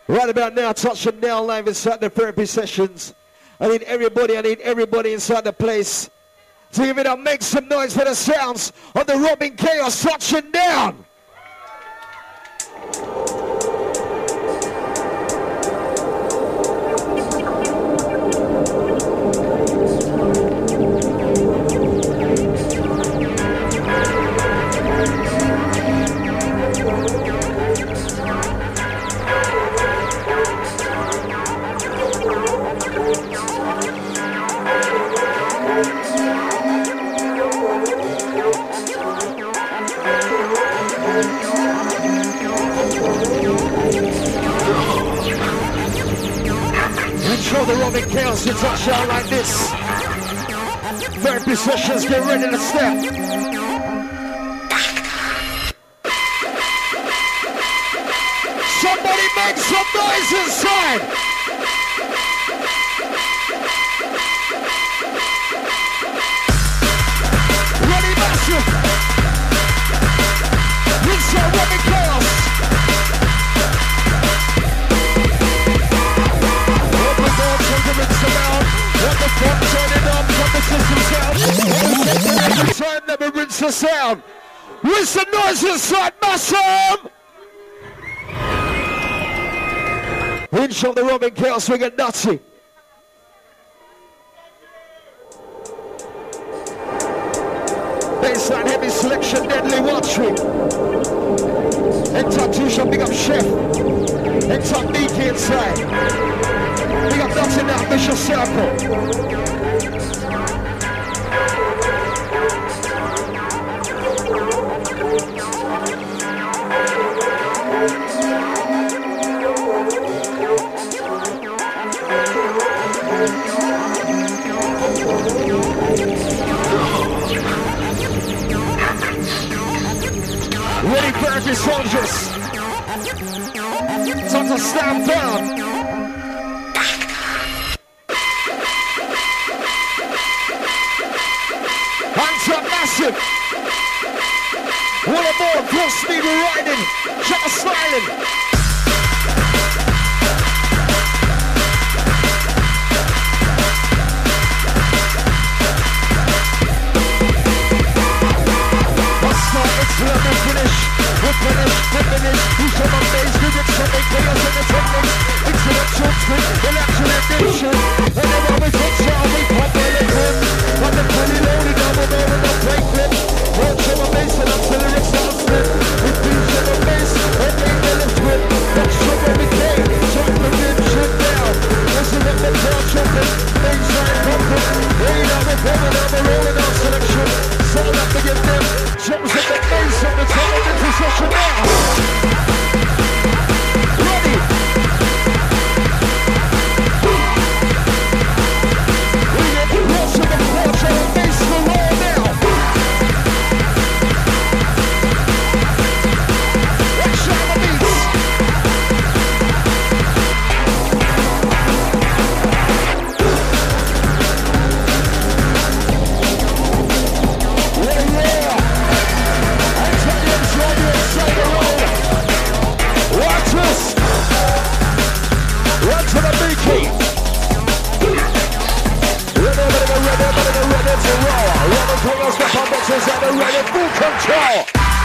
Right about now, touching down live inside the therapy sessions. I need everybody inside the place to give it up, make some noise for the sounds of the Robin Chaos touching down. Show the Robin Chaos to touch out like this. Therapy sessions, get ready to step. Somebody make some noise inside. Ready, massive. Inside Robin Chaos. What the fuck, turn it up, from the system sound. Every time, never rinse the sound. With some noise inside, massive. Inch of the Robin Chaos, we get nutty. Baseline heavy selection, deadly watching. And Tatusha, big up chef. And top Nikki inside. We got nothing now, vicious circle. Ready for every soldiers. Time to stand down. Hands up massive. What a more full speed we're riding. Just smiling. It's let me finish. We're finished. Who's on my face? We get some chaos in the techniques. Intellectual twin, electrical addiction. Whenever we touch out, we pop the liquid. Got the fully loaded double barrel and the brake clip. Watch on my bass and until the lyrics sound split. With beats on the bass, and they get a twit. That's from where we came. Jump the dip, shit down. Listen up the car jumping. Baseline pumping. Rain out with heaven, I'm rolling out selection. Sound up to get them. Jumps at the bass on the top of the procession now. Ready. We get the rush of the porch on the bass for roll now. Let's shine the beats. Run to the Mickey. Ready to roll. Robin Chaos, the puppets and they're ready full control.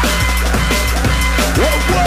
Whoa.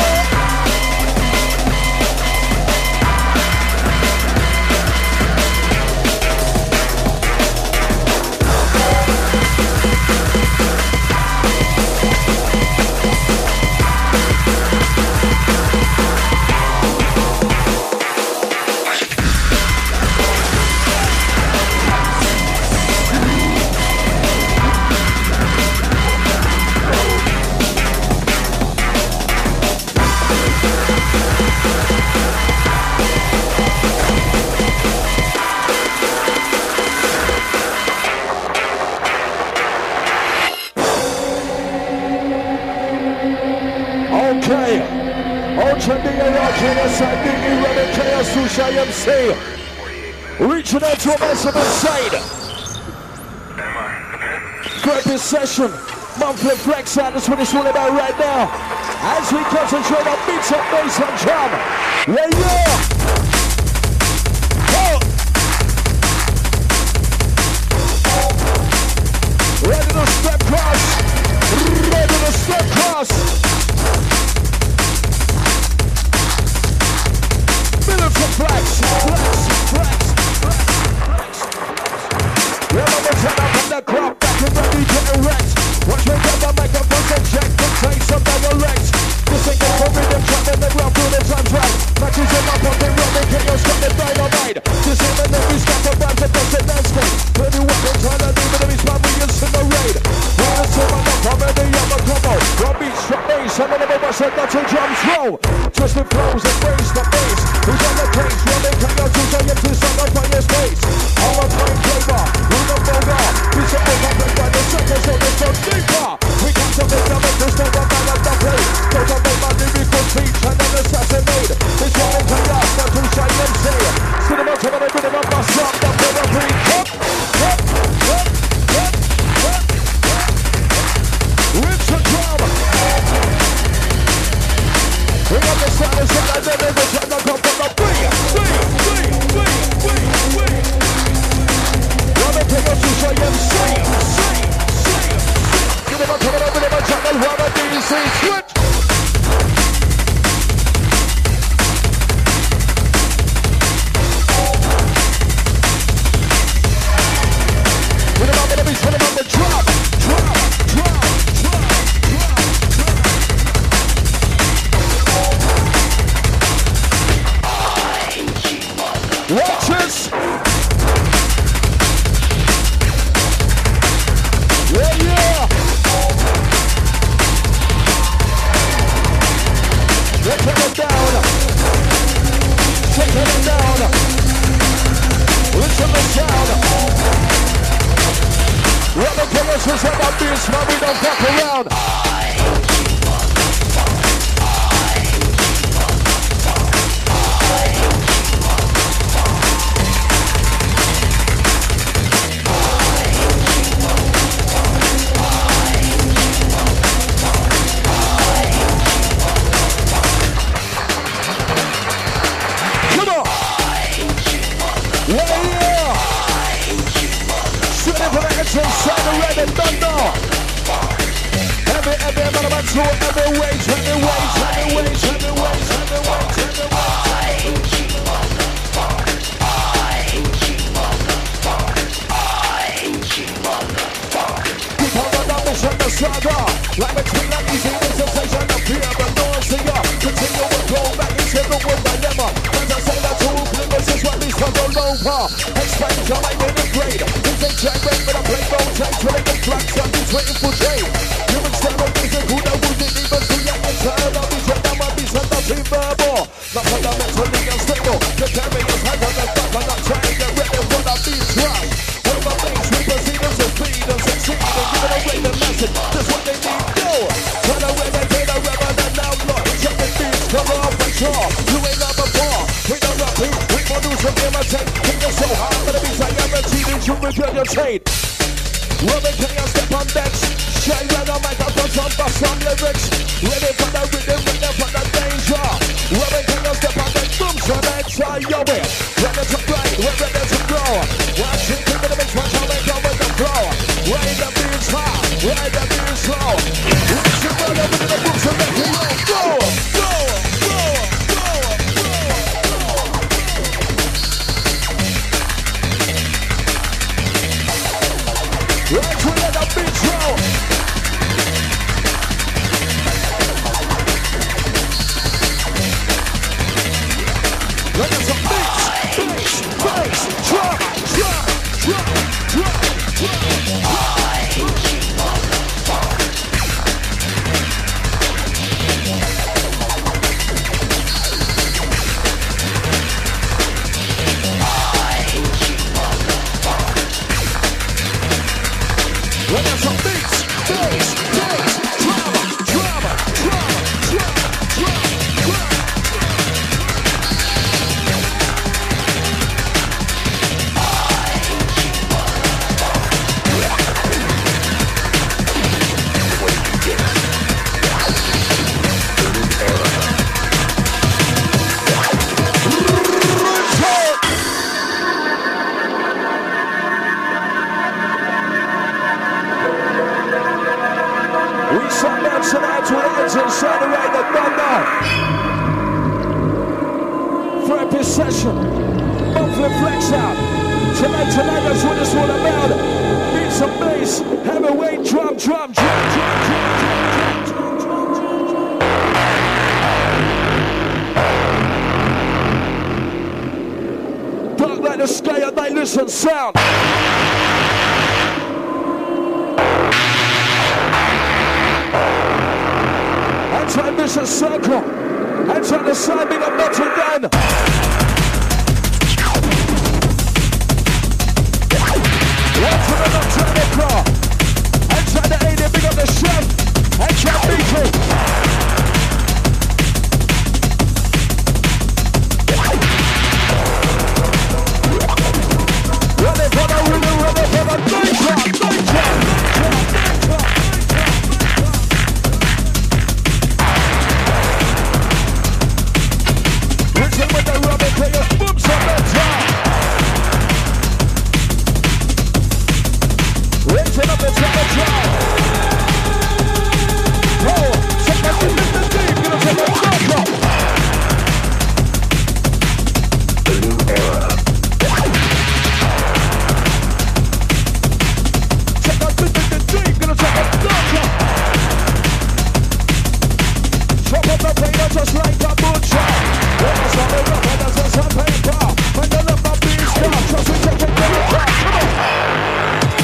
Reaching out to a massive side. Grab this session. Monthly flex out, that's what it's all about right now. As we concentrate on beats and bass and drum. Yeah, yeah. Oh. Ready to step cross. Ready to step cross. Minutes of flex. Remember, turn up on the crop, back and ready to erect. Watch me grab the microphone and check the trace of dialect. This ain't good for rhythm, trapping the ground through the times right. Matches in my pocket, rubbing chaos from the dynamite. This ain't the name, we start to bounce across the landscape. Pretty weapon, trying to leave it to be spam, we incinerate. We're the same on the cover, the other combo. One beat, strap bass, and then the bus and that's a drums roll. Twisted flows, embrace the bass. Who's on the case, rubbing chaos, who's on your twist on the fire space. All the time flavor, we're the bogar. Piece of over, by the seconds, so there's no deeper. We come to make the makers know the man of the play. Don't make my lyrical speech and then assassinate. This one in chaos, not too shy and say. Cinema to the rhythm of my song, the better breathe. Rips the drum. Bring up the silence and I never return the come from the free. Robin Taylor to show you say. Give them a cover over the jungle, Robin DC switch. Put him on the beat, put him on the drop. Watch this! Yeah, yeah! We're taking it down! Taking it down! Listen to the sound! Robin Killers is about this, but we don't fuck around! Inside the red and thunder. Every man about to every way. Keep on the numbers and the saga. Like between the easy sensation of fear and nausea. Continue to go back into the world dilemma. As I say that two glimmers is what leads to the lower. Explain to my minute grade. Jack back with a play bone tank, trying to flax and he's waiting for day. Human style is a good, I wouldn't even see you in turn. I'll be trying to be sent out to verbal. Not fundamentally unstable. The carriers hang on the top and I'm trying to get ready for the beat drop. One of my things we proceed us to feed and succeed and giving away the message. That's what they need to do. Try to renegade a rebel and outlaw. Jumping beats, come off and draw. You ain't number four. We don't rock you. We produce and imitate. King is so hard for the beats I guarantee that you regurgitate. Robin Taylor step on decks. Shine right on microphone, some lyrics. Ready for the rhythm, ready for the danger. Robin Taylor step on decks, boom, so that's how you're with. Ready to play, we're ready to go. Watch it, keep it a mix, watch how they go with the flow. Ride the beats high, ride the beats slow. Watch it, run over to the boots and make it roll. Go! Right to let the beats roll. Let us some beats. this session. Monthly flex out. Tonight, that's what it's all about. Beats and bass, heavyweight, drum. Dark like the sky at night, listen, sound. Anti-mission circle. Hands on the side, big up Notre Dame. One to the left side of the car. Hands on the 80, big up the chef. Hands on BT. Running for the winner, running for the night drop. With the rubber players, booms on the top. Raising up the top. Oh, somebody in the deep, gonna take a knock. The new era. Somebody in the deep, gonna take a knock. Chop up the player just like a butcher. That's all the rock, and that's what's up paper. When the love of being stopped, trust we take it to the top. Come on.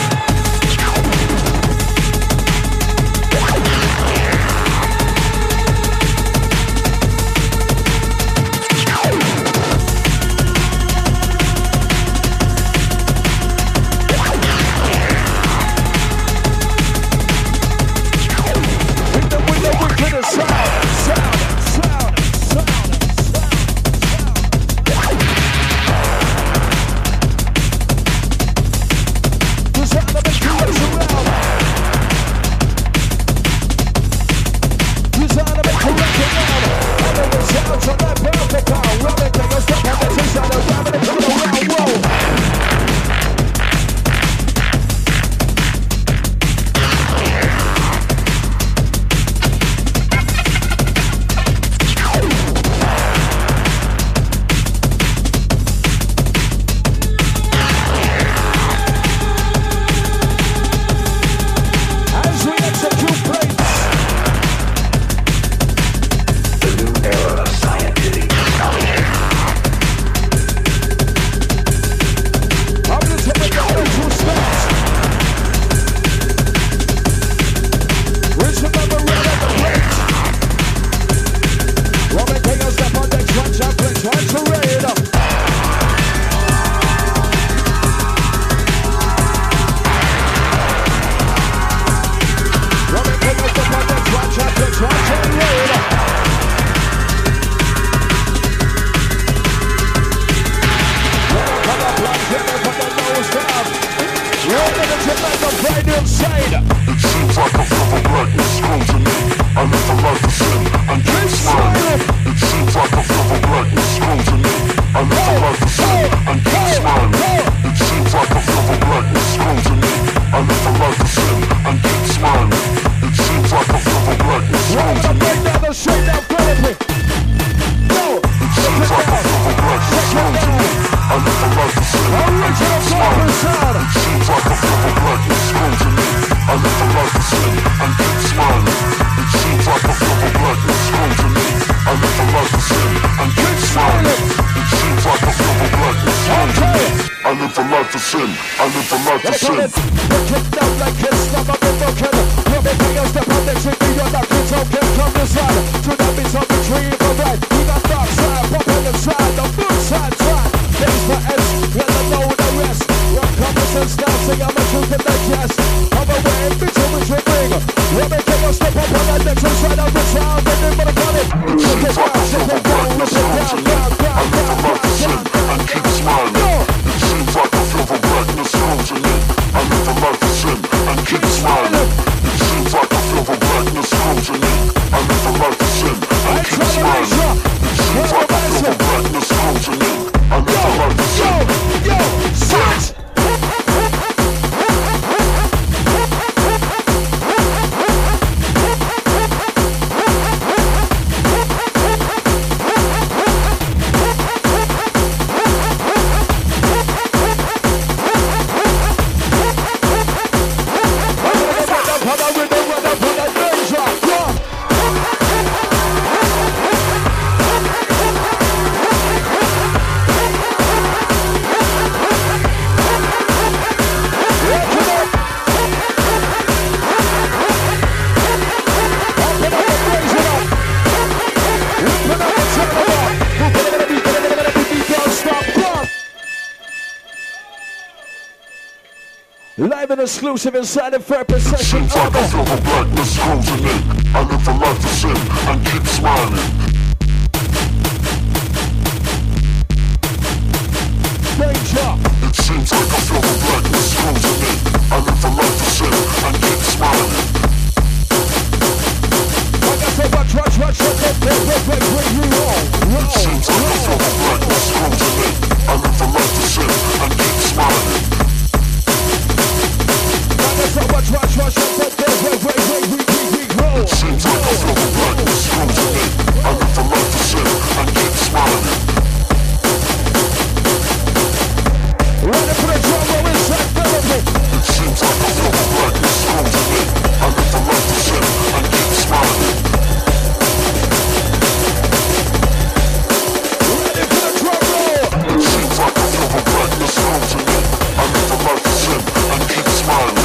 Hit them with the wicked sound. Live and exclusive inside the therapist session. Seems like I feel the blackness frozen in. I live a life of sin and keep smiling. Danger. It seems like I feel the blackness frozen in. I live a life of sin and keep smiling. I got so much rush, we roll. It seems like I feel the blackness frozen in. I live a life of sin and keep smiling. So much rush, we roll. It seems like I feel the blackness frozen in. I live a life of sin and keep smiling. Ready for the drum roll inside therapy. It seems like I feel the blackness frozen in. I live a life of sin and keep smiling. Ready for the drum roll. It seems like I feel the blackness frozen in. I live a life of sin and keep smiling.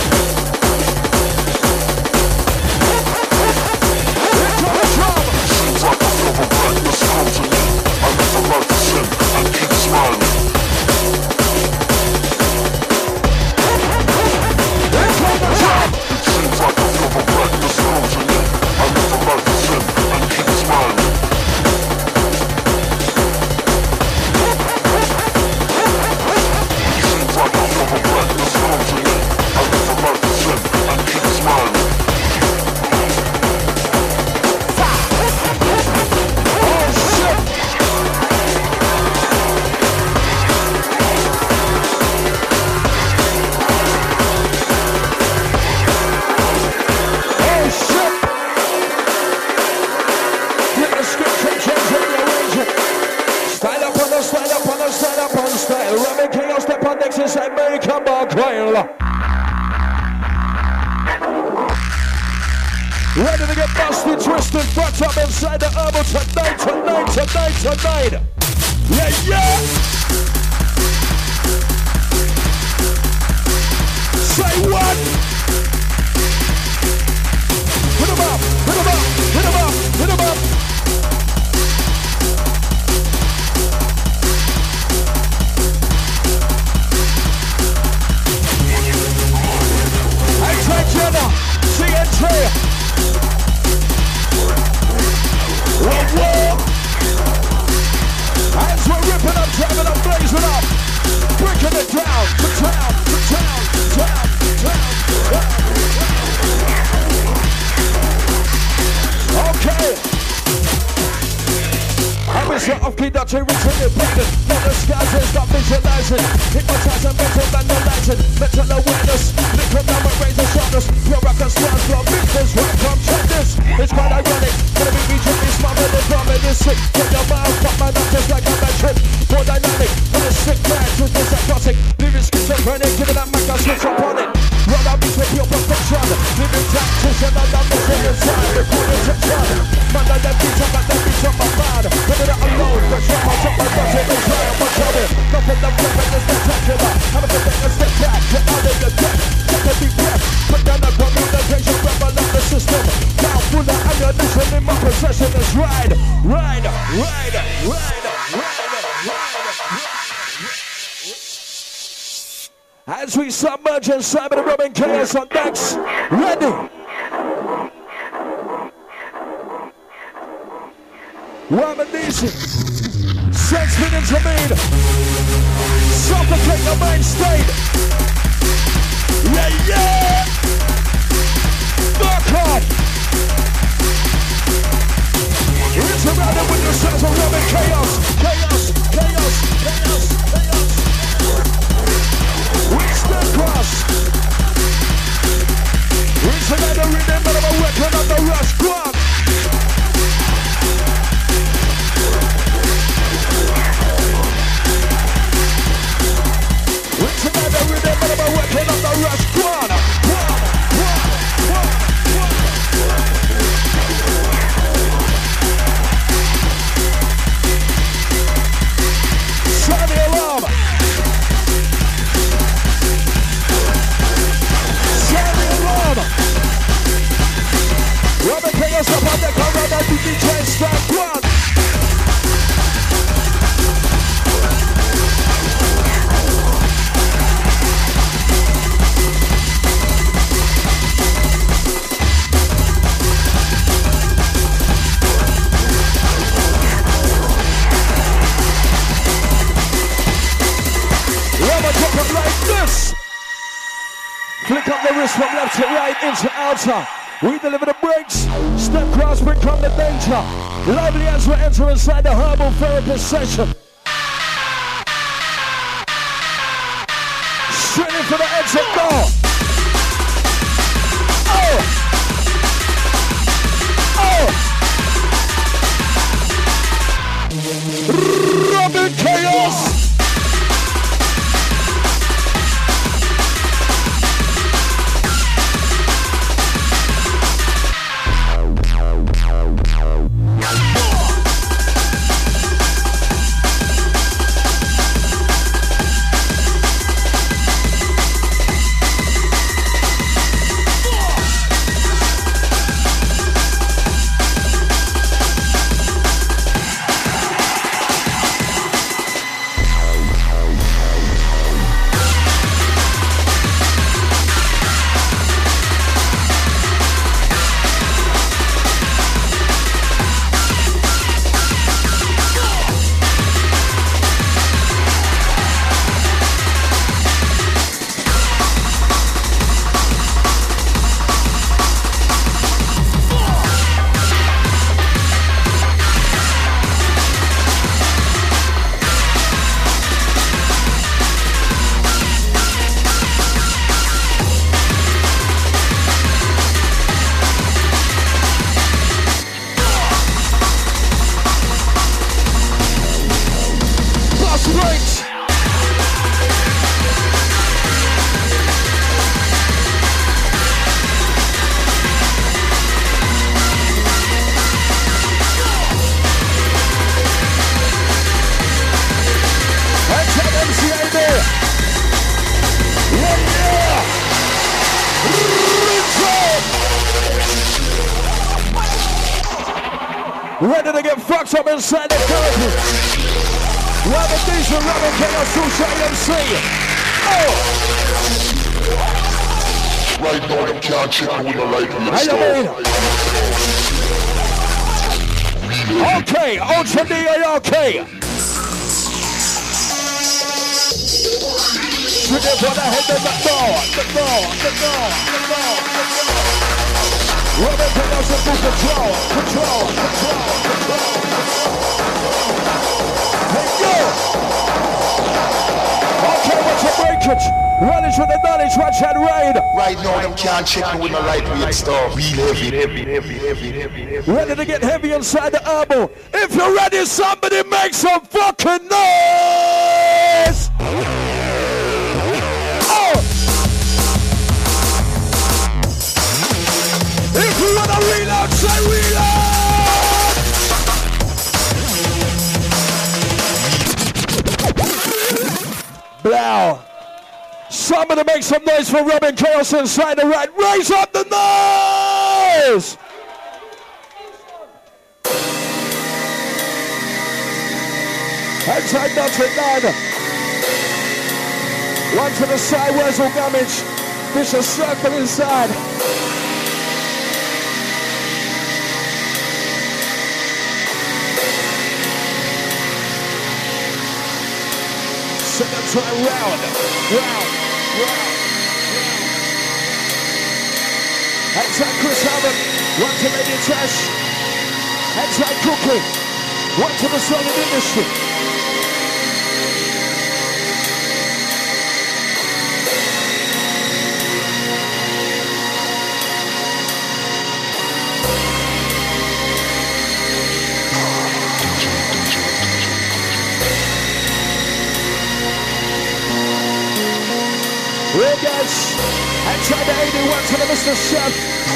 Ready to get busted, twisted, fucked up inside the herbal tonight. Yeah. Say what? Hit 'em up. Hey, Jenna, CNT. Whoa. As we're ripping up, driving up, blazing up, breaking it down, to town. Okay. I wish you're off key, not to reach independent. Not the skies, it's not visualizing. Hypnotizing, mental vandalizing. Mental awareness, liquid number, razor sharpness. Pure rock and stars, flow, business, right from trenders. It's quite ironic, gonna be me tripping, smothered and drumming is sick. Get your mouth, fuck my up just like a metric. More dynamic, with a sick man, with this psychotic. Living schizophrenic, giving that mic, I'll switch up on it. Run out, be with your perfection. Living tactician, and I'm missing inside. Recording tension. Man, I let beats up, and that beats up my mind. Put it out alone, the drum, I'll jump my butt in the try, I'm on top of it. Nothing I'm flipping is spectacular. I'm a take a step back, get out of your depth. Take a deep breath, put down the communication, rebel up the system. Now full of ammunition in my possession is ride. As we submerge inside of the Robin Chaos on decks, ready. Reminiscing, sense minutes remain. Suffocate the mind state. Yeah. Back off. It's surrounded with the sounds of Robin Chaos. Reach the cross. Reach another rhythm of a weapon on the rush. Cross. Reach another rhythm of a weapon on the rush. Cross. Flick up the wrist from left to right into outer. We deliver the breaks. Step cross, bring come the danger. Lively as we enter inside the herbal therapist session. Straight in for the exit door. Oh! Oh! Robin Chaos! Ready to get fucked up inside the therapy. Robin Diesel, Robin Chaos, Suicide MC. Oh! Right now, them can't check me with a light real How you mean? Okay, Ultra D, are you okay? Shoot it for the head of the door. Robin Chaos, control. Hey, go! Okay, what's your breakage? Running with the knowledge, watch and ride. Right now, them can't check me with a light real stuff. Real heavy. Ready to get heavy inside the elbow. If you're ready, somebody make some fucking noise! Oh! If you wanna reload, say reload! Blow. Somebody make some noise for Robin Chaos inside the right. Raise up the noise! Outside Dr. 9. One to the side, where's all damage? Vicious circle inside. Second time round. Outside Chris Hammond. One to Lady Tash. Outside Cookie. One to the Solid Industry. Well guys, outside the 81 to the Mr. Chef.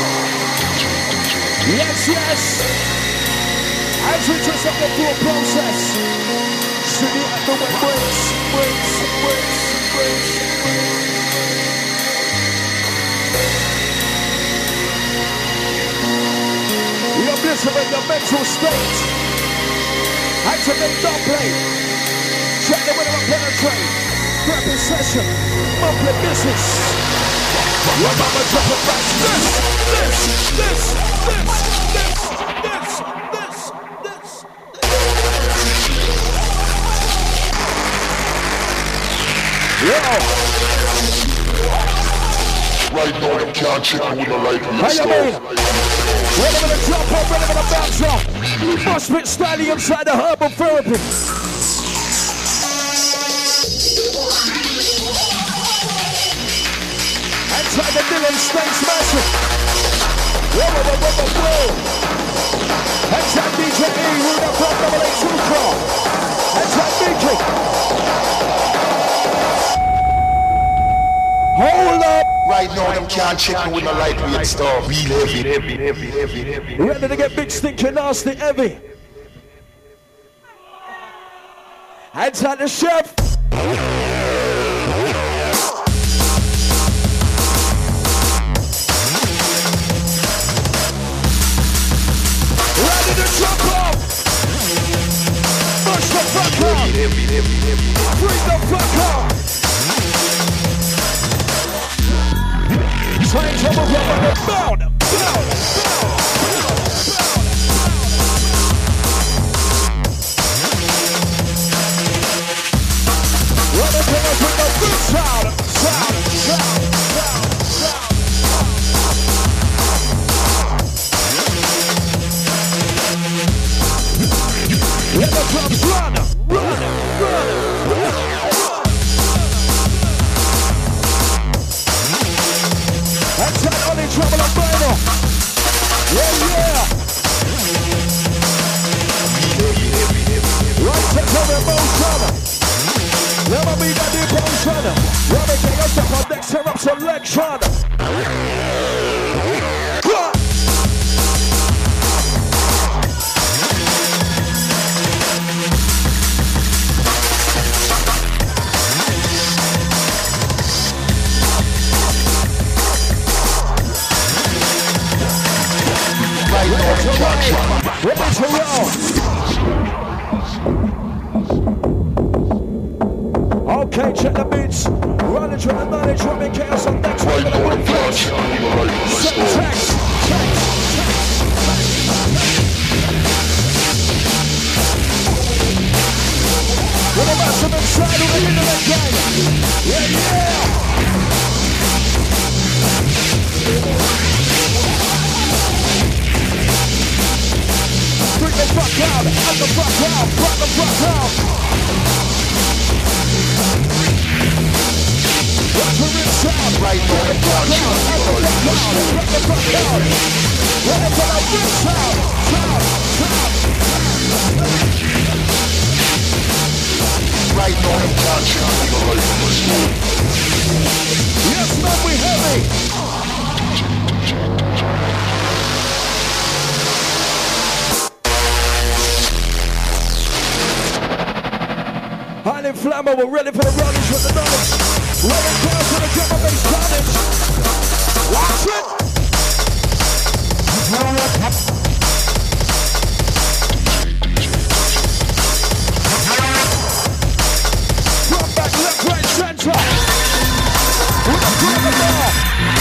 Yes. As we just up through a process. City at the wet breaks. You're blissful in your mental state. Activate don't play. Check the winner and penetrate. Grabbing session, monthly business. Your mama drop a back. This. Yo. Right now, them can't check me with no light How weird you mean? stuff. Ready for the jump up, ready for the bounce up. Must spit styling inside the herbal therapy. Inside the Dylan States Massive. Whoa, whoa, whoa, whoa, whoa. Inside DJ E, Rude Up, Double A, True Car. Inside DJ. Hold up. Right now, them can't check me with no light weird stuff. Real heavy. Ready to get big, stinking, nasty, heavy. Inside the chef. Ready to jump up. Push the fuck up. Bring the fuck up. Train trouble, bound. Running pillars with the good sound. Let the drums run. That's that only trouble and burner. Yeah. Right set over emotion. Never be that devotion. Robert King up the context, tear up selection. Okay, check the beats. Run it, try to manage, drumming chaos on next one. Right now, them can't check me with no light weird stuff. With a massive inside of the internet gang. Yeah. Bring the fuck out, and the fuck out, bring the fuck out. What's the real sound? Right now, them can't check me with no light weird stuff. Bring the fuck out. Whatever the real sound. Right now, them can't check me with no light weird stuff. Yes, man, we heavy. Highly flammable, ready for the runners with the knowledge. Running down to the drum and bass carnage. Watch it! Drum back, left, right, center. With a drum bar.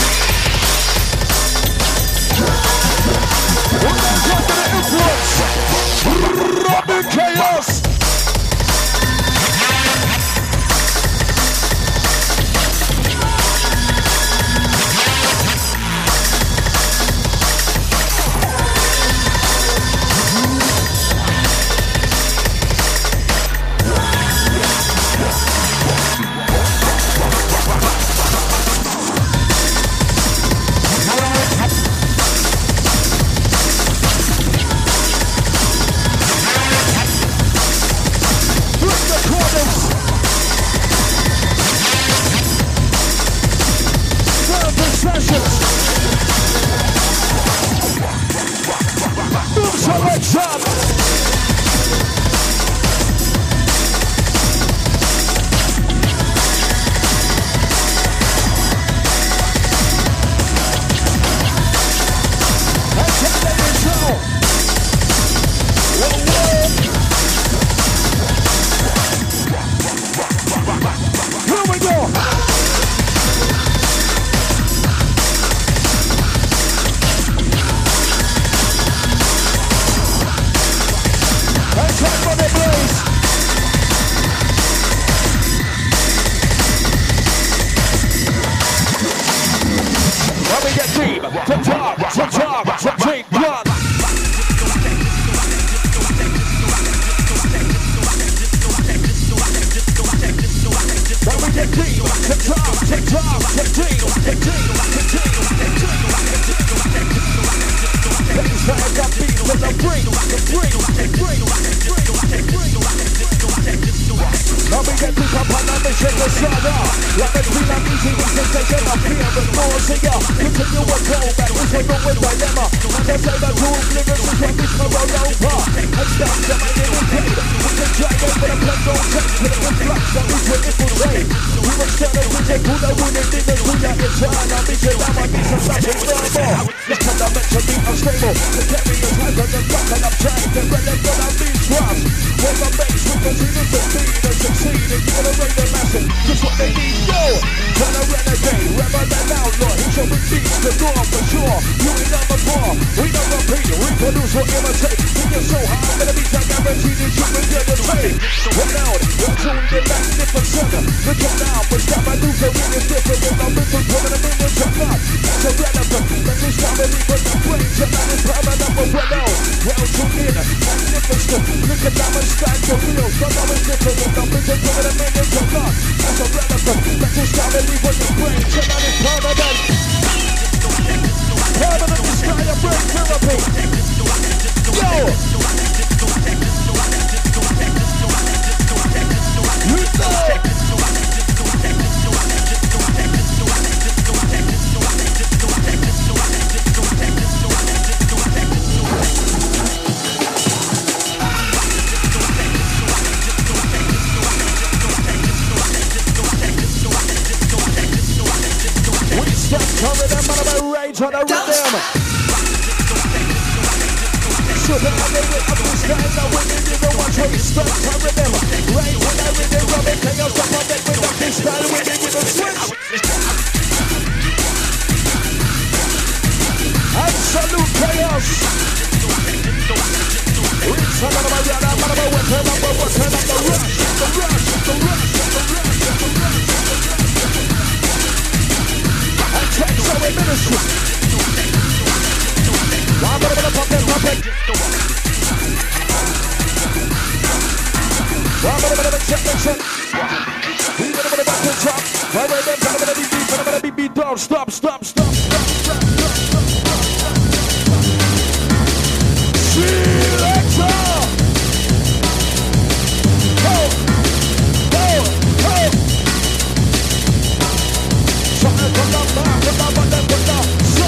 With that drum to the influence. Robin Chaos. Now we get pick up on a mission to saga. Like a queen of easy sensation of fear and nausea. Continue a throwback, it's a wrong with dilemma. And I say that two lyrics is what this for roll over. And stop the man in the play. We can try it, but a plan don't take. With a flux that we will infiltrate. We will start a reject who the wounded niggas who are in turn. I'll be to them, I'll be some something normal. Let's come down to be unstable. The carriers has on the back and I'm trying to relevant on these drops. When the bass will continue to feed and succeed and give it a rate of massive. Just what they need, yo. Turn a renegade, rebel and outlaw. He shall be beats the door for sure. You ain't on the bar, we don't repeat, reproduce or imitate. When you're so high, I'm gonna be so guaranteed that you will get the same. One out, we're tuned in magnificent. Look at now, but stop I do so it is different. If I'm little coming a minute to not, that's irrelevant. Let me stop and leave with the brain. Tonight is permanent, but well out. Well tuned in, magnificent. Look at now and stand for real. Don't know it's different. If I'm little coming a minute to not, that's irrelevant. Let me stop and leave with the brain. Tonight is permanent. Permanent destroy your brain therapy. Yo! You know! We start coming them on a rage on a rhythm. So that I know it up the sky, now when you know what we start coming them. Right when I read it, Robin, can you stop on that with up this style when they give a switch? Absolute chaos. We're talking about the other, man, about turn up the rush, the rush, the rush, the rush, the rush. And check so we ministry. I'm gonna pop it. I'm gonna check. We're gonna back to top. I'm gonna be beat down. Stop. Selector. Go. Something from the back, so.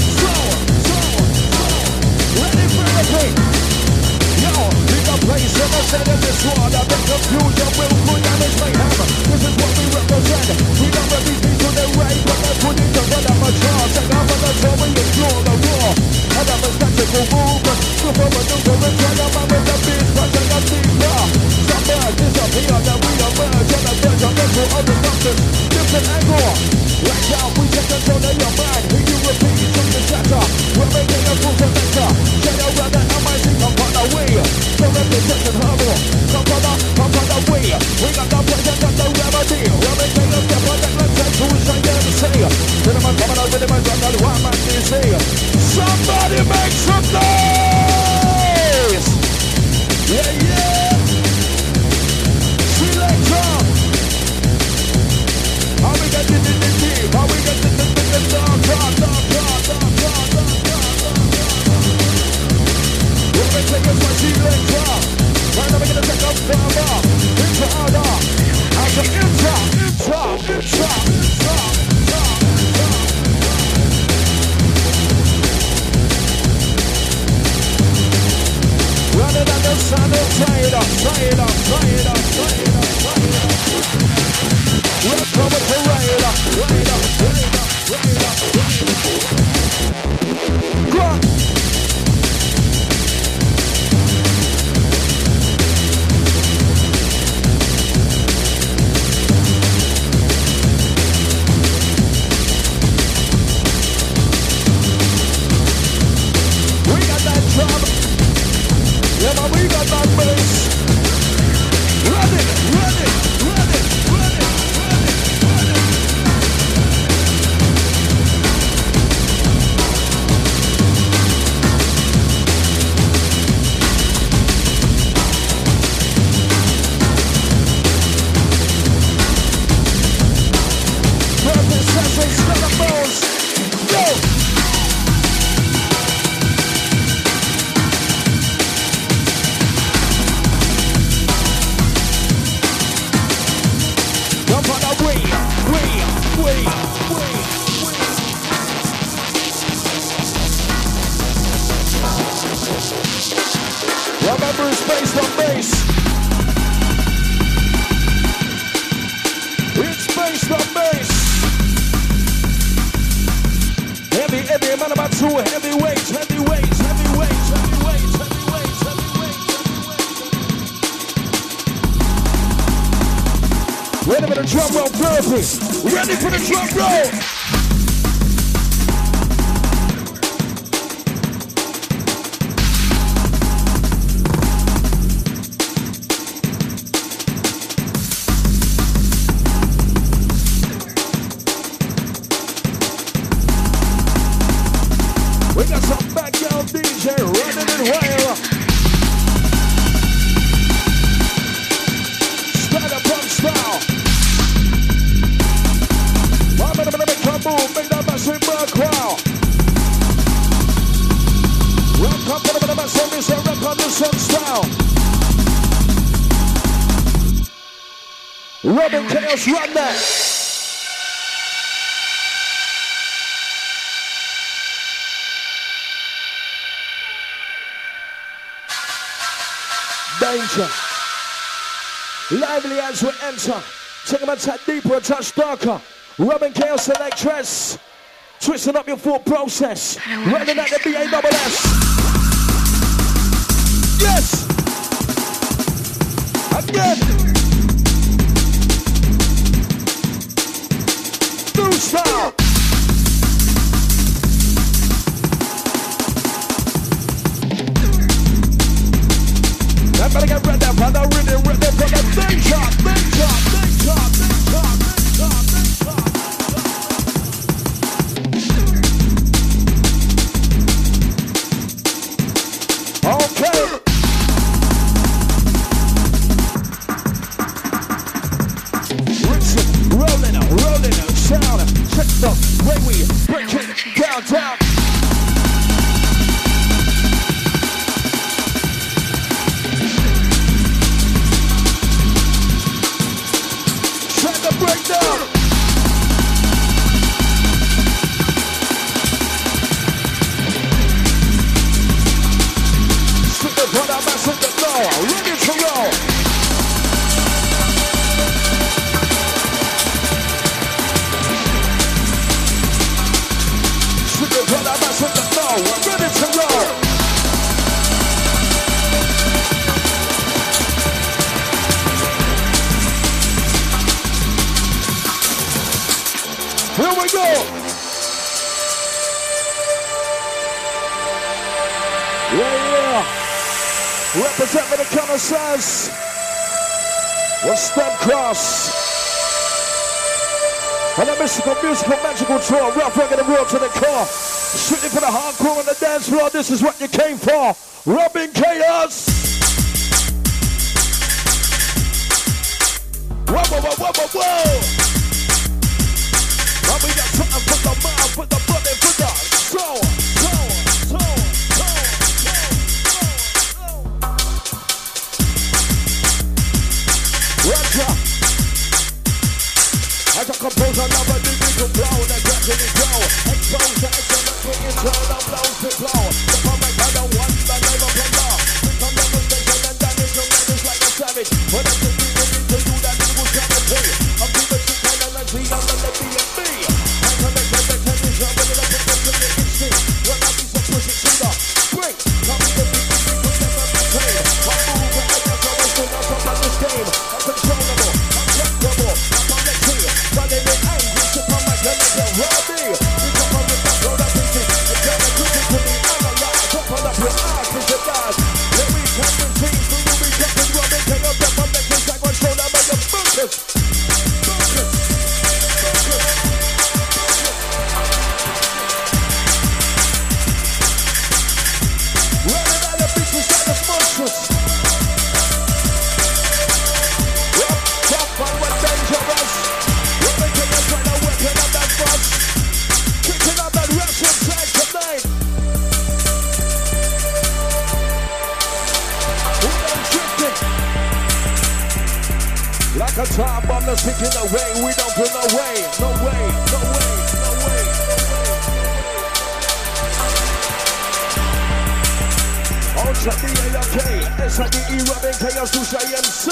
Ready for everything. Yo, leave the place in the center of this war. That the confusion will put damage mayhem. This is what we represent. We don't let these people the right, but they put it to run up a charge. Take off on the door when you draw the war. And I'm a tactical movement. Look over the door and try to man with the beat, but I got deeper. Some birds disappear, then we emerge on the verge of mental other doctors. Different angle. Right now, we take control of your mind. Hear you repeat from the chatter. We're making a full selector. Get around the MIC, come on the way. The representation hurdle. Come on the way. We got the present and the remedy. We're making a step on the left side to shine them say. Cinnamon coming out with the man, and what man they say. Somebody make some noise! Yeah! Selector! How we get in the deep? How we get in the dark? We're gonna take us my selector. Right now we're gonna take up further. Into harder. As an enter. Running on the sun and try it up. Let's come with the ride up. Go on. We got that drum. Yeah, man, we got that bass. Run it. the drum roll, perfect. Ready for the drum roll. We got some bad girl DJ running and wild. Stand up on style. I'm gonna make a move, make that massive bird crowd. Welcome to the massive mission, rock on the sun style. Robin Chaos, run that. Danger. Lively as we enter. Take them a touch deeper, a touch darker. Robin Chaos Electress. Twisting up your thought process. Running at the BASS. Yes! Again! New style! Everybody get ready for the rhythm, ready for the big chop, big chop, big chop, big chop, big chop, big chop. Okay. Rinse, rolling, sound, check the way we break it down, down. Breakdown. Stick the front of us in the floor, ready to roll. Stick the front of us in the floor, ready to roll. Here we go! Yeah! Represent for the connoisseurs. We'll step cross. And a mystical, musical, magical tour. Rough, rugged, and real to the core. Strictly for the hardcore on the dance floor. This is what you came for. Robin Chaos! Whoa, whoa, whoa, whoa, whoa, whoa! And we got something for the mouth, for the body, for the soul. Roger. As I compose another lyrical flow that gradually grow. Expose the excellent quick internal flows to flow. The public I don't want the name of the law. Become devastation and damage your language like a savage. When I just need to do that it will come and pay. I'm too much to kind of like the under the B&B. Like a time bomb that's ticking away, we don't put no way, no way, no way, no way, no way. Ultra D-A-L-K, S-I-D-E, Robin Chaos, Susha MC.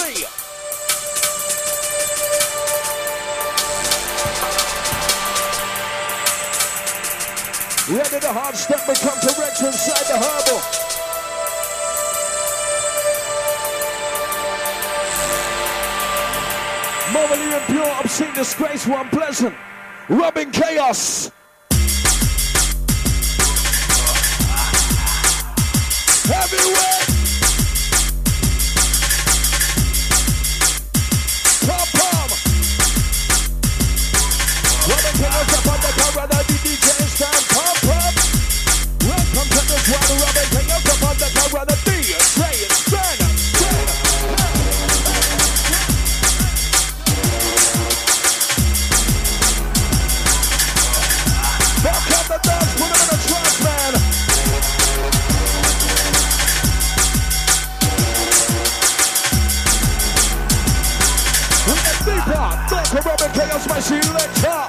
Ready to hard step, we come to Rex inside the herbal. Morally impure, obscene, disgraceful, unpleasant. Rubbing chaos. Heavyweight. Pom-pom. Rubbing chaos up on the car, the DJ stand. Pom-pom. Welcome to this one. Rubbing chaos up on the car, the DJ stand. Back on the dance, put him in a trance, man. We get deeper, like a Rubbing Chaos, my selector.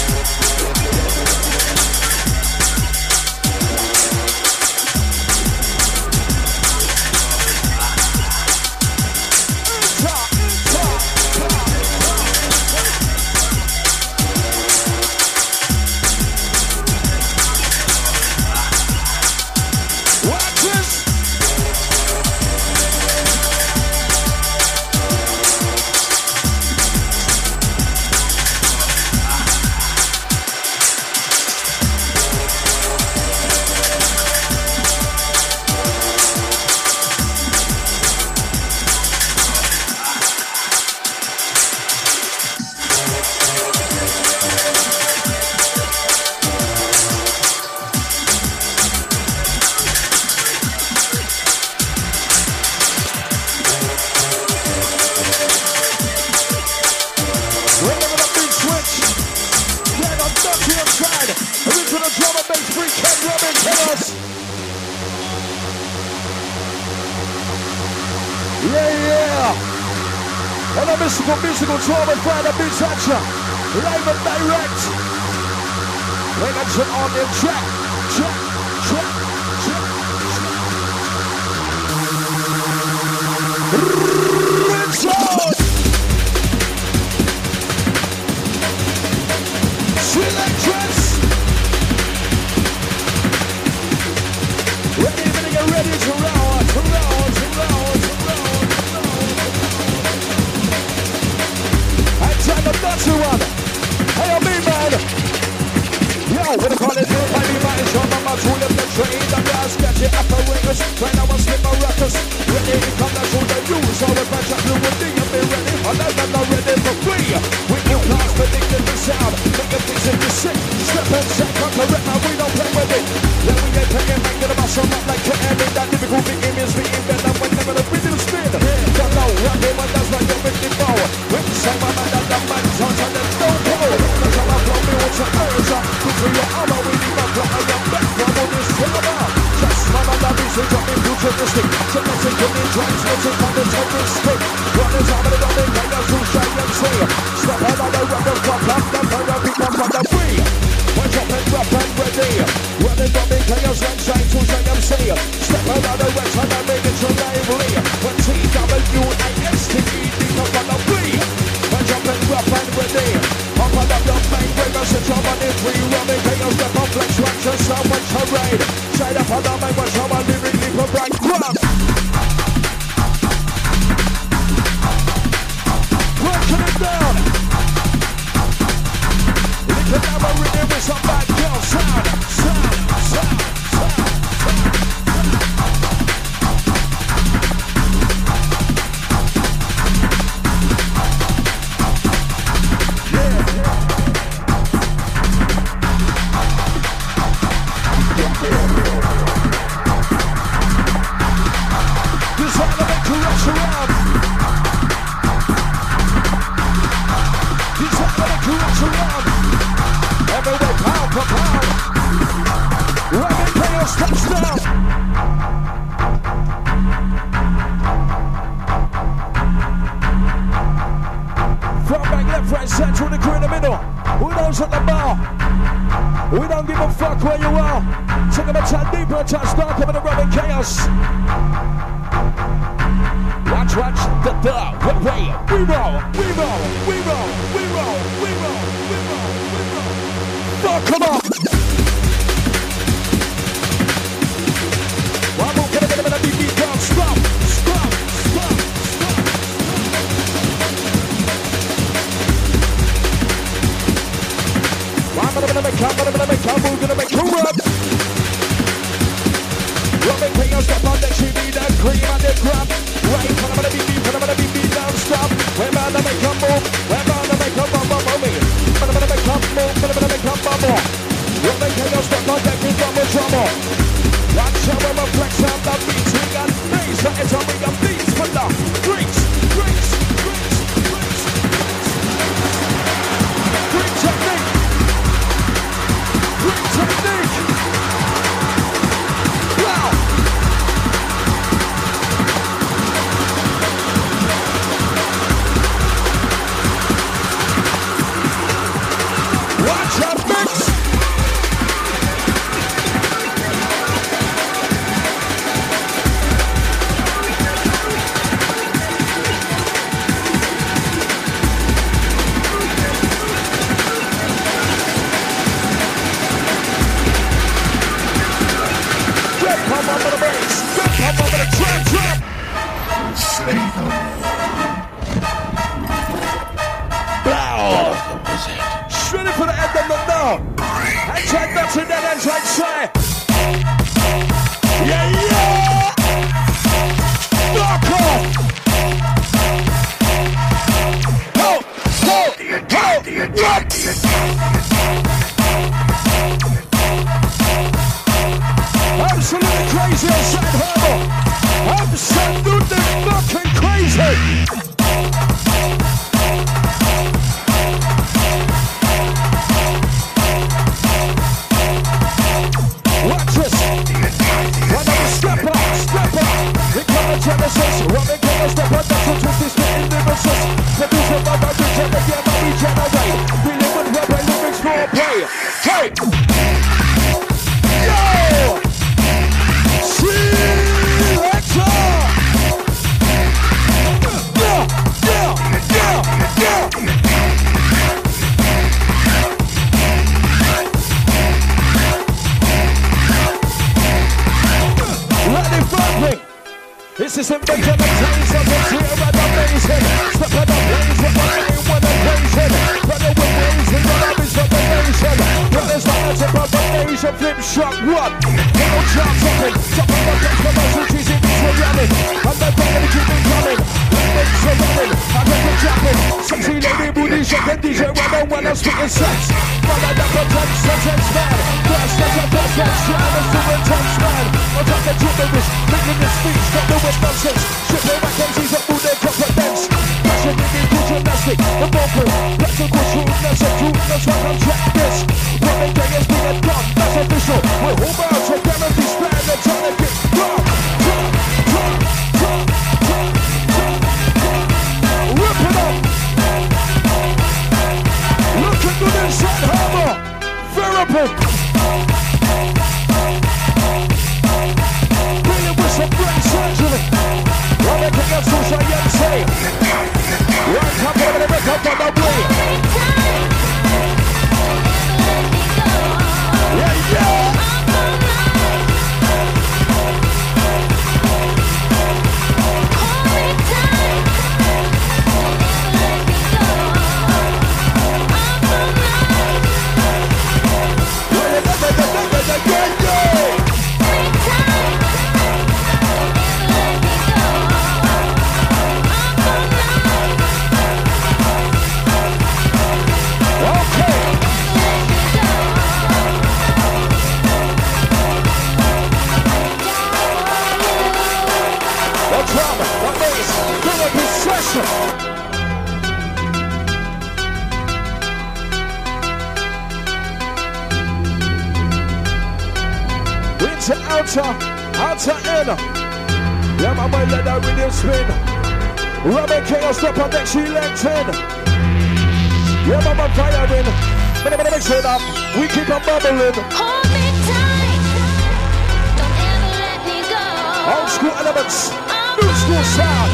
Musical trauma fan of Beat Hatcher, live and direct. Legends on the track. Richard! Selectress! Ready to roll, to roll, to roll, to roll. The dirty one. Hey, me, man. Yo, what do you call it? Baby, man, it's on my mouth. With the train, the gas, get it apparatus. When I was slip my ruckus. Ready to come down to the news. Always my chat, you would think you'd be ready. I'm not ready for free. With new class, predicting the sound. Making things in the sick. Step and set, conquer it, man. We don't play with it. Then we get paying back to the muscle, not like Kevin. That difficult thing is being better when they're gonna bring the spin. Don't know what they want, that's why you're making power. When you say my man, that man's on to the don't go. Cause I'm a flow, me what's a urge. Good for your armor, we need my blood. I got back from all this drama. Just my man, that means we drop in futuristic. So let's take it in trance, let's take on the terroristic. What is happening, don't make chaos, who's trying to say. Step out of the rubber, fuck up, the fire, become from the free. We're dropping rough and ready. Running, dropping chaos, one side, two side, I'm saying. Step out of the west, and I'm making sure lively. When TWISTE, become from the free. We're dropping rough and ready. Up on up your main river, sit on one in three. Rubbing chaos, step on flex, watch yourself, watch her raid. Side up on the main, watch how I'm living, leave a bright crop. Working it down. Lick it down, we're in with some bad girl sound. We don't give a fuck where you are. Take a touch deeper, touch darker with the Rubbing Chaos. Watch, the way. We roll. Oh, come on. One more, get a bit of a beat down. Stop. gonna make you run. Robin King, step on that she need that cream and the crab. Right, I'm gonna be beat, non-stop. We're about to make a move, we're about to make a bubble, mommy. I'm gonna make a move, I'm gonna make a bubble. Robin King, step on that king from the trouble. Watch how I'm a flex on the beats, we got bass, so it's a ring of beats for the drinks. Green technique. Wow. Watch out, mix. Ready for the end of the door. And try not to that and try to say. Yeah, yeah. Knock off. Ho, what? Absolutely crazy outside Harbour. Absolutely fucking crazy. Genesis, Robin King, step on the twist, spitting lyrics. Producer of our bridge, and again, we generate. We live with rubber lyrics for play. Hey! Yo! Selector! Yeah! Ready for me? This is invention of taste of the clear and amazing. Step on the blaze with the name when occasion. Brother with wings and the lobbies for the nation. Brothers like a tip of the nation. Flip shot one. Little chop something. Top of the place commercial cheesy beats were running. And the band keep it coming. Legs are running. I get the jacket. Sexy lady booty shaking DJ when I'm spitting sex. Mother that protects sentence man. Blast as a best man. Shine as to intense man. On top of gibberish. Making the speech. Stop the nonsense. Shipping back MCs up through their confidence. Passion in good gymnastic. The vocal. Practical shrewdness and cuteness. When I'm check this. Robin King has been a gun. That's official. We're home out. So guarantee spread and trying to get drunk. Rip it up. Looking good inside Harbour. Therapy. Brilliant with some brain surgery. Robin King of Susha Yensei. One cup over the break up on the way. Yeah, yeah. Outer inner. Yeah, my boy, let that rhythm spin. Robin King, step on deck, she legs in. Yeah, my man, firing. But mix it up. We keep on bubbling. Hold me tight. Don't ever let me go. Old school elements. New school sound.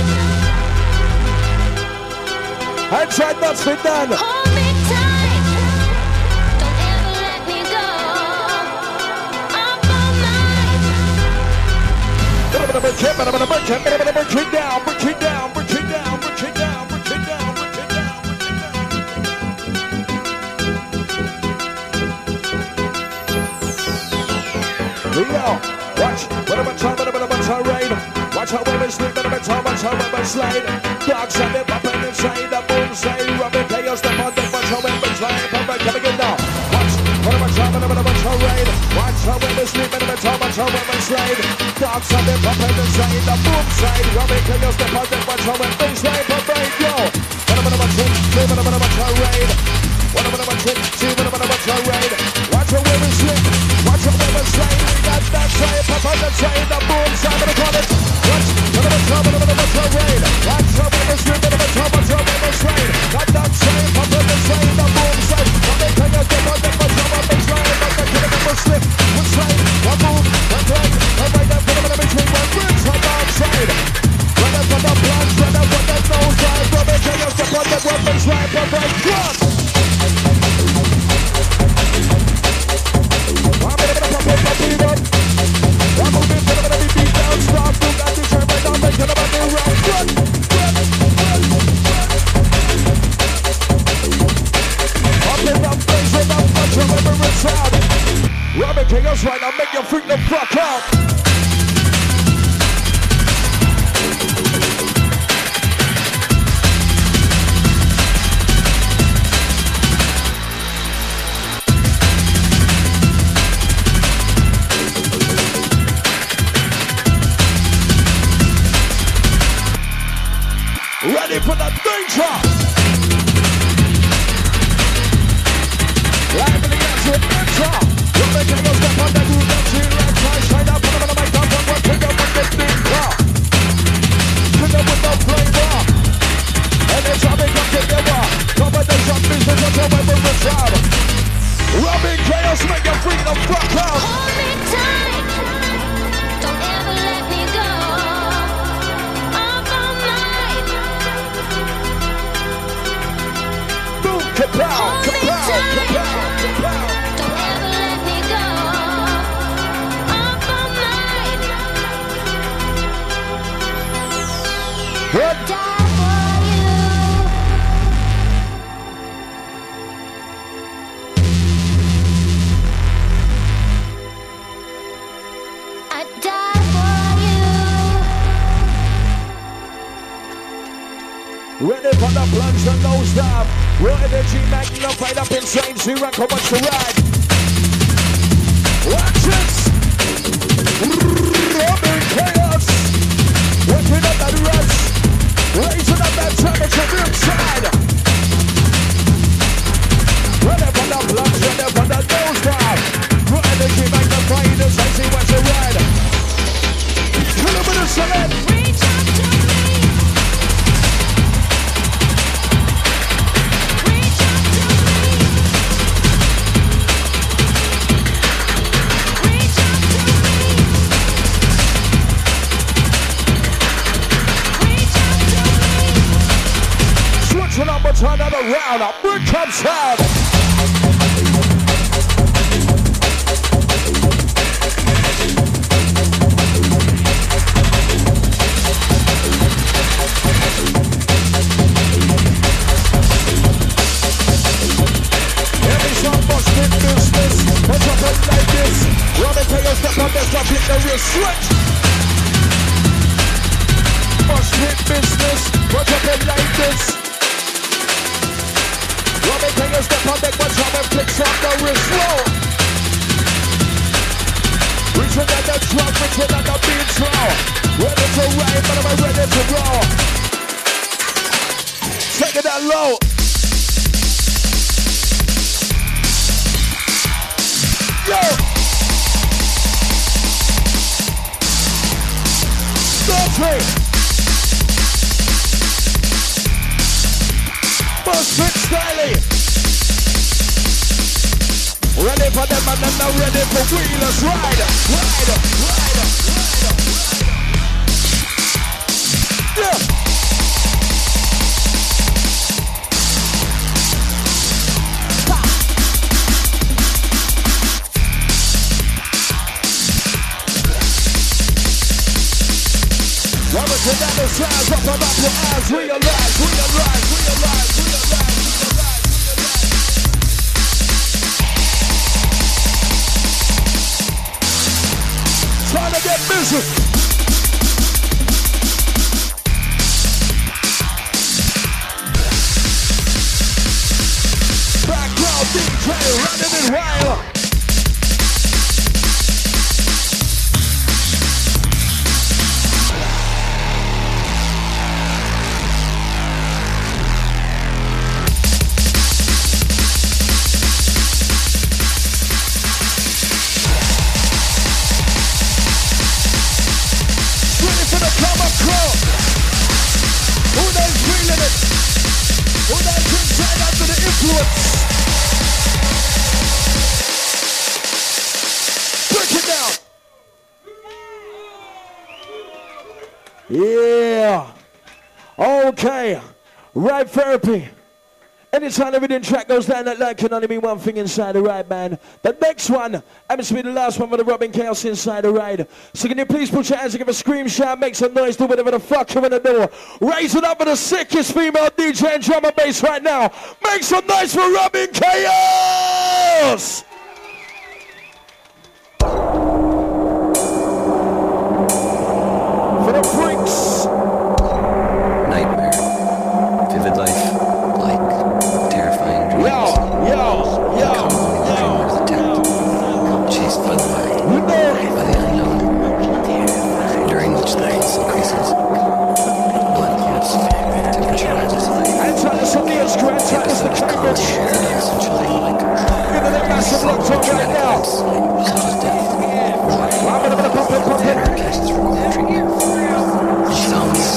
And try not to be done. Hold me tight. Don't ever let me go. I'm all mine. Break it down, break it down, break it down, break it down, break it down, break it down, break it down. Yo, watch, when I'm a raid. Watch how women sleep, when I'm a time, watch how women slide. Dogs and them up and inside, the moon side. Robin chaos, the pod, watch how women slide. Come back, come again now. Watch, when I'm a time, when I'm a raid. Watch how women sleep, when I'm a time, watch how women slide. Dogs and them up and inside, the moon side. Robin chaos, the pod, watch how women slide. Come back, yo. When I'm a trip, see when I'm a raid. When I'm a trip, see when I'm a raid. Watch how women sleep, watch how women slide. That's that side, pop on the side, the boom side of the college. Watch, when I'm a raid. Watch how women sleep, when I'm a top, watch how women slide. That's that side, pop on the side, the boom side. When they tell us the pod, watch how women slide. But the kid will slip, will slide, one move, one drag, one right up, put them in between, one bridge, one outside. Run up on the blocks, run up on the nose side. When they tell us the pod, the women slide, one right, one. I'm moving, but I'm gonna be beat down. Stop, do got to turn right down, make it about the round. Run. Up in the place with that much of every sound. Robin Chaos right now, make you freak the fuck out. Ready for the danger! Live in the answer, enter! You're making us step on the roof and see red flash. Shine up on the microphone, we're picking up with the stinker. Pick up with the flavor. And it's how they come together. Cover the shop business until my move is out. Robin Chaos, make you freak the fuck out! Hold me tight. Don't ever let me go. Kapow, kapow, kapow, kapow. Don't ever let me go. Up all night. What? Die for you. I'd die for you. Ready for the plunge and no stop. Raw energy magnified up inside. See rank how much to ride. Watch this. Robin Chaos. Working up that rush. Raising up that temperature inside. Ready for the plunge, ready for the nose dive. Raw energy magnified as I see what you ride. Kill him with a salad. Reach out to me. Turn it around, a brick comes out. Every song must fit business. Put up it like this. Robin Chaos, step on this, drop it the wrist. Switch. Must fit business. Put up it like this. Robin Chaos, step on deck, watch how it flicks off the wrist. Whoa. Reaching at the drum, reaching at the beat draw. Ready to ride, but am I ready to roll? Take it that low. Yo! Dirty! Must fit styling! Ready for them and I'm now ready for wheelers. Ride! Yeah! Take down the size, up and up your eyes. Realize. influence. Break it down. Yeah. Okay. Right therapy. Anytime the rhythm track goes down that line can only mean one thing inside the ride, man. The next one happens to be the last one for the Robin Chaos inside the ride. So can you please put your hands and give a scream, shout, make some noise, do whatever the fuck you're gonna do. Raise it up for the sickest female DJ and drum and bass right now. Make some noise for Robin Chaos! For the freaks. Nightmare. Vivid life. Terrifying dreams. Convoluted the dreamer's attempt. Chased by the light. By the unknown. During which the pulse increases. Blood pumps. Temperature rises. Antagonist on the Instagram, Antagonist the Cambridge. Essentially like Give it a massive look on right now. such as death. I'm gonna pump it. Casts for quadring. Sounds.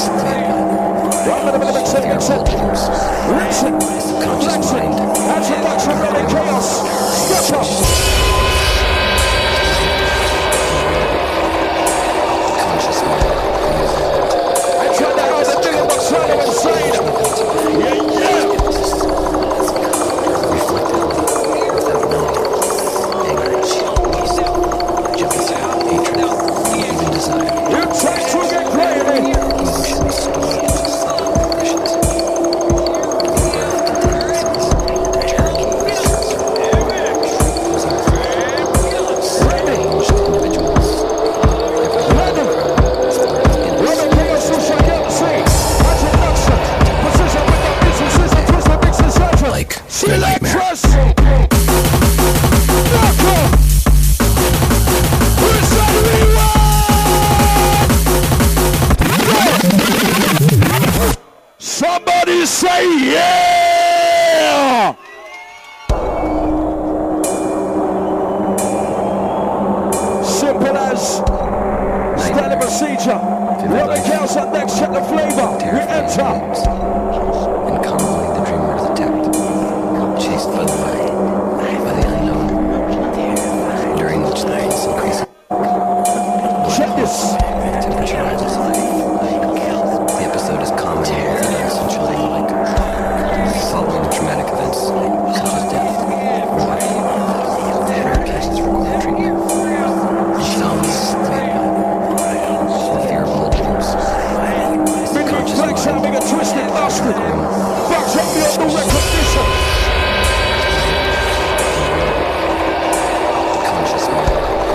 Listen. Conscious mind. Introduction, Robin Chaos. Step up. Conscious mind. And try that out the nigga what's trying to inside. Yeah. Reflective. Without knowing. Anger. Jealousy. Hatred. Even desire. You take to get crazy. Emotions. Somebody say yeah! Simple as standard procedure. Robin Chaos on next, check the flavor. We enter. And calmly the dreamer's attempt. Chased by the light. By the unknown. During which the pulse increases. Check this. Temperature rises. The episode is common essentially like following traumatic events such as death, war, casts for quadring, sounds made by fear of all dreams. Midnight Flex having a twisted bastard. Fucks up the other recognition. Conscious mind.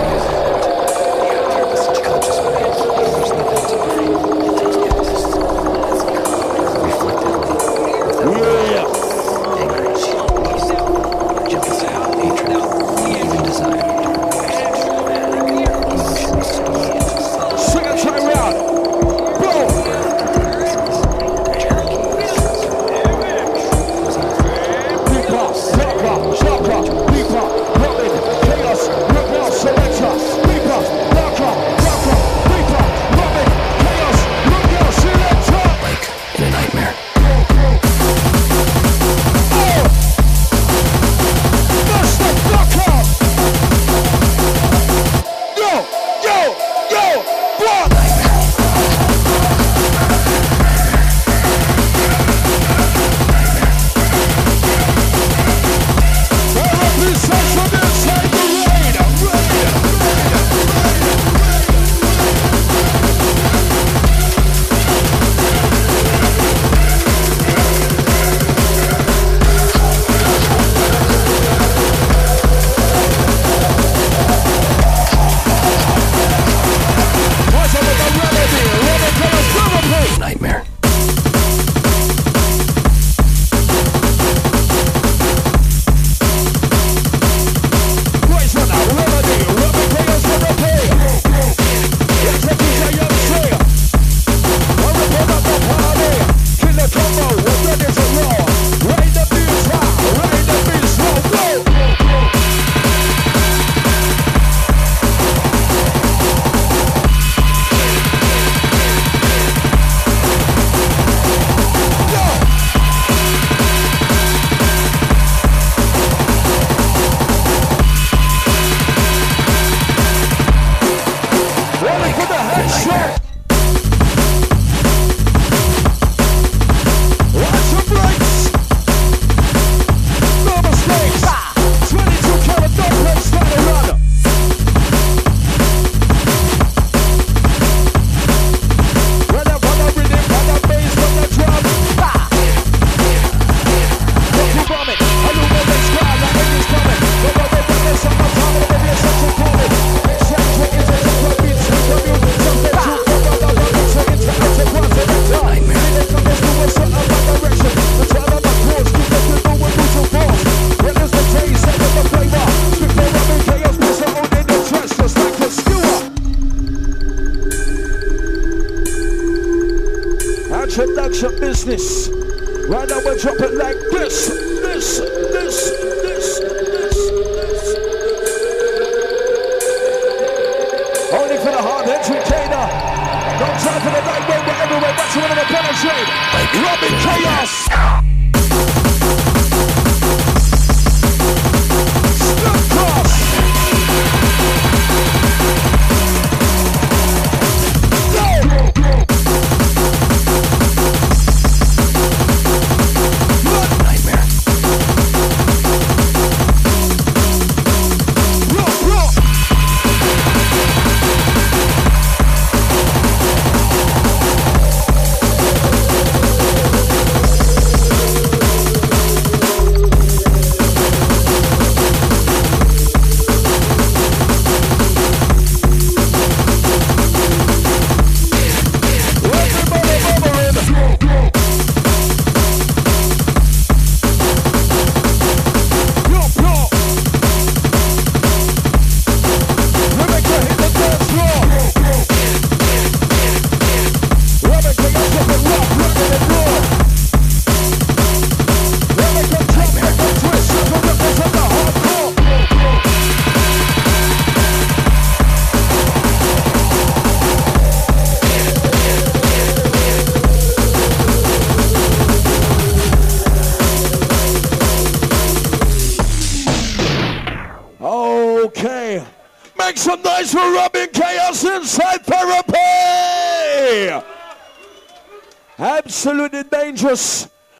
Conscious mind. business. Right now we'll drop it like this. Only for the hard entertainer. No time for the lightweight, we're everywhere. That's one of the penetrate. Robin Chaos. Step cross. Make some noise for Robin Chaos inside therapy. Absolutely dangerous.